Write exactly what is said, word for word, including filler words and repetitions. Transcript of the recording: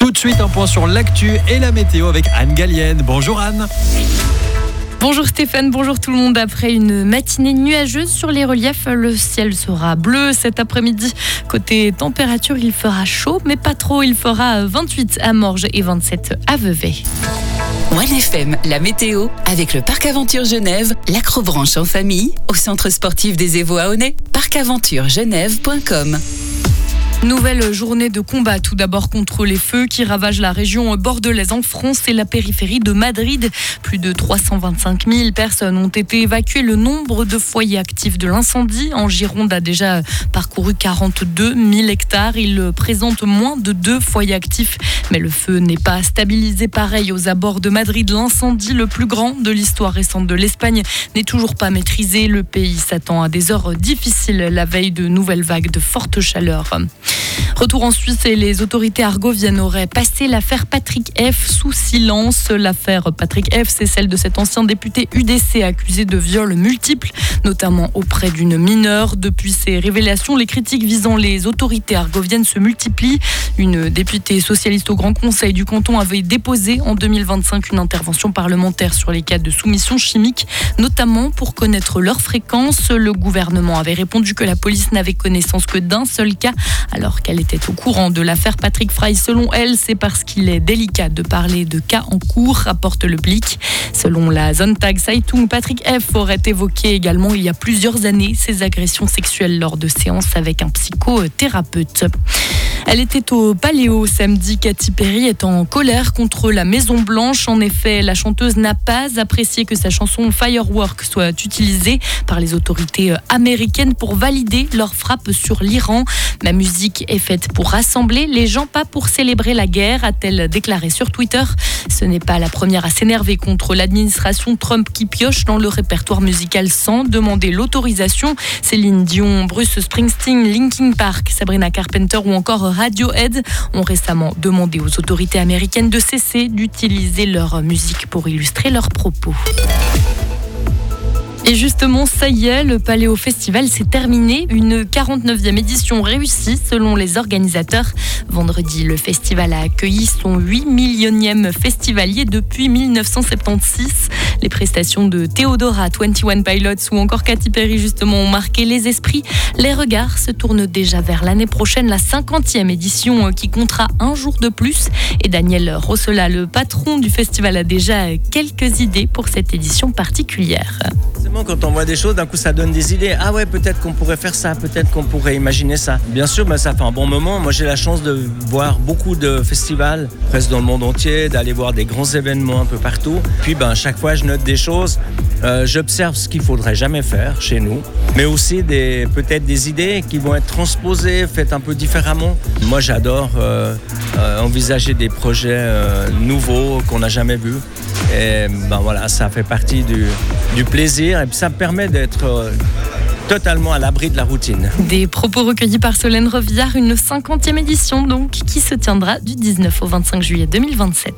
Tout de suite, un point sur l'actu et la météo avec Anne Gallienne. Bonjour Anne. Bonjour Stéphane, bonjour tout le monde. Après une matinée nuageuse sur les reliefs, le ciel sera bleu cet après-midi. Côté température, il fera chaud, mais pas trop. Il fera vingt-huit à Morges et vingt-sept à Vevey. One F M, la météo, avec le Parc Aventure Genève, l'acrobranche en famille, au centre sportif des Évaux à Aunay, parc aventure genève point com. Nouvelle journée de combat tout d'abord contre les feux qui ravagent la région bordelaise en France et la périphérie de Madrid. Plus de trois cent vingt-cinq mille personnes ont été évacuées. Le nombre de foyers actifs de l'incendie en Gironde a déjà parcouru quarante-deux mille hectares. Il présente moins de deux foyers actifs, mais le feu n'est pas stabilisé. Pareil aux abords de Madrid, l'incendie le plus grand de l'histoire récente de l'Espagne n'est toujours pas maîtrisé. Le pays s'attend à des heures difficiles la veille de nouvelles vagues de forte chaleur. Retour en Suisse et les autorités argoviennes auraient passé l'affaire Patrick F sous silence. L'affaire Patrick F, c'est celle de cet ancien député U D C accusé de viols multiples, notamment auprès d'une mineure. Depuis ces révélations, les critiques visant les autorités argoviennes se multiplient. Une députée socialiste au Grand Conseil du canton avait déposé en deux mille vingt-cinq une intervention parlementaire sur les cas de soumission chimique, notamment pour connaître leur fréquence. Le gouvernement avait répondu que la police n'avait connaissance que d'un seul cas, alors qu'elle était au courant de l'affaire Patrick Frey. Selon elle, c'est parce qu'il est délicat de parler de cas en cours, rapporte le Blick. Selon la Sonntag Zeitung, Patrick F aurait évoqué également il y a plusieurs années ses agressions sexuelles lors de séances avec un psychothérapeute. Elle était au Paléo samedi. Katy Perry est en colère contre la Maison Blanche. En effet, la chanteuse n'a pas apprécié que sa chanson Firework soit utilisée par les autorités américaines pour valider leur frappe sur l'Iran. Ma musique est faite pour rassembler les gens, pas pour célébrer la guerre, a-t-elle déclaré sur Twitter. Ce n'est pas la première à s'énerver contre l'administration Trump qui pioche dans le répertoire musical sans demander l'autorisation. Céline Dion, Bruce Springsteen, Linkin Park, Sabrina Carpenter ou encore Radiohead ont récemment demandé aux autorités américaines de cesser d'utiliser leur musique pour illustrer leurs propos. Et justement, ça y est, le Paléo Festival s'est terminé. Une quarante-neuvième édition réussie selon les organisateurs. Vendredi, le festival a accueilli son huit millionième festivalier depuis mille neuf cent soixante-seize. Les prestations de Theodora, vingt et un Pilots ou encore Katy Perry justement ont marqué les esprits. Les regards se tournent déjà vers l'année prochaine, la cinquantième édition qui comptera un jour de plus. Et Daniel Rossola, le patron du festival, a déjà quelques idées pour cette édition particulière. Quand on voit des choses, d'un coup ça donne des idées. Ah ouais, peut-être qu'on pourrait faire ça, peut-être qu'on pourrait imaginer ça. Bien sûr, ben, ça fait un bon moment. Moi j'ai la chance de voir beaucoup de festivals, presque dans le monde entier, d'aller voir des grands événements un peu partout. Puis ben, à chaque fois je note des choses, euh, j'observe ce qu'il ne faudrait jamais faire chez nous, mais aussi des, peut-être des idées qui vont être transposées, faites un peu différemment. Moi j'adore euh, euh, envisager des projets euh, nouveaux qu'on n'a jamais vus. Et ben voilà, ça fait partie du, du plaisir et puis ça me permet d'être euh, totalement à l'abri de la routine. Des propos recueillis par Solène Revillard, une cinquantième édition donc qui se tiendra du dix-neuf au vingt-cinq juillet deux mille vingt-sept.